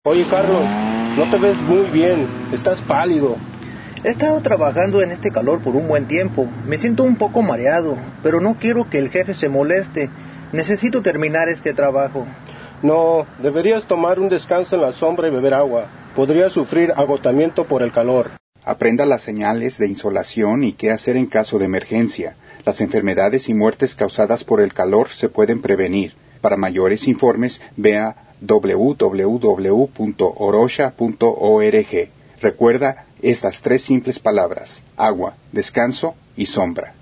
Oye, Carlos, no te ves muy bien, estás pálido. He estado trabajando en este calor por un buen tiempo. Me siento un poco mareado, pero no quiero que el jefe se moleste. Necesito terminar este trabajo. No, deberías tomar un descanso en la sombra y beber agua. Podrías sufrir agotamiento por el calor. Aprenda las señales de insolación y qué hacer en caso de emergencia. Las enfermedades y muertes causadas por el calor se pueden prevenir. Para mayores informes, vea www.orosha.org. Recuerda estas 3 simples palabras: agua, descanso y sombra.